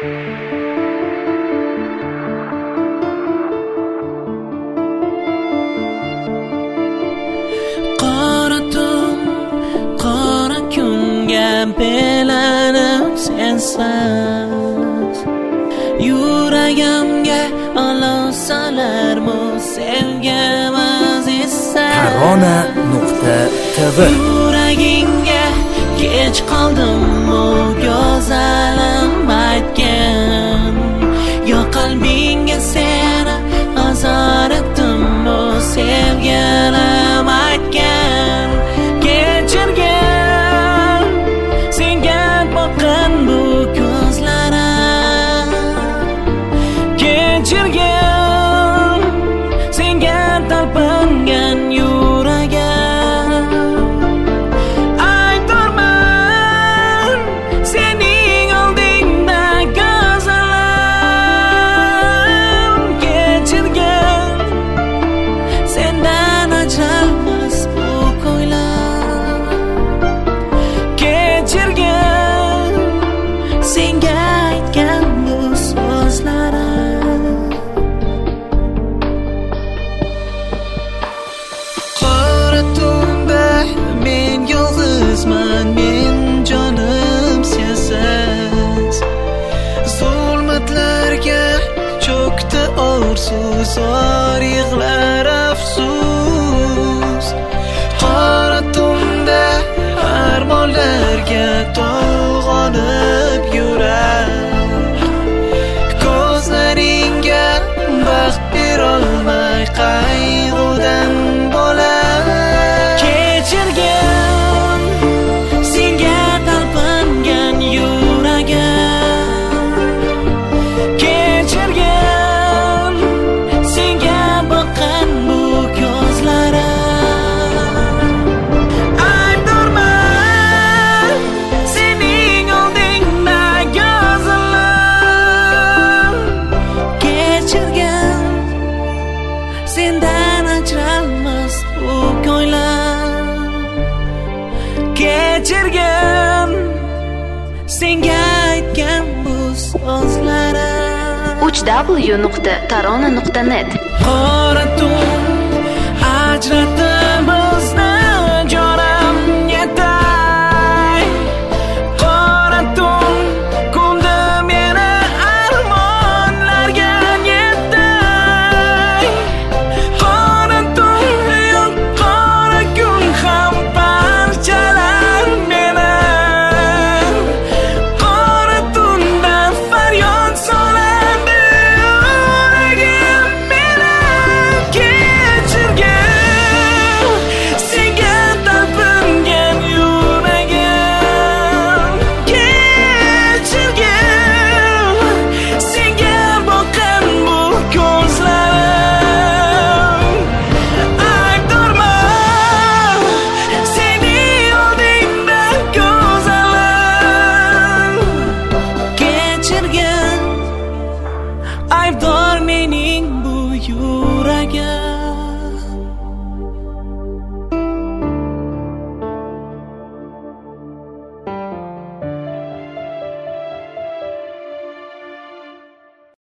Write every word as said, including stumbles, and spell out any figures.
belanib sensiz yuragimga olov solarmi sevgimiz esa tarona nuqta tv yuragingga kech qoldim-mu go'zalim aytgan yo qalbingga seni azor etdim-mu sevgilim aytgan kechirgan senga boqqan bu ko'zlarim kechirgan senga talpingan yuragim aytorman sening oldingda go'zalim kechirgan sendan ajralmas bu ko'nglim kechirgan senga aytgan bu so'zlarim qora tunda men yolg'izman men jonim sensiz zulmatlarga cho'kdi orzu zor yig'lar afsus qora tunda armonlarga to'lg'onib yurar ko'zlaringga baxt berolmay qayg'udan bo'lar kechirgan senga talpingan yuragim kechirgan senga boqqan bu ko'zlarim aytorman sening oldingda go'zalim kechirgan sendan ajralmas bu ko'nglim kechirgan senga aytgan bu so'zlarim uch w nuqta tarona nuqta net qora tun ajratib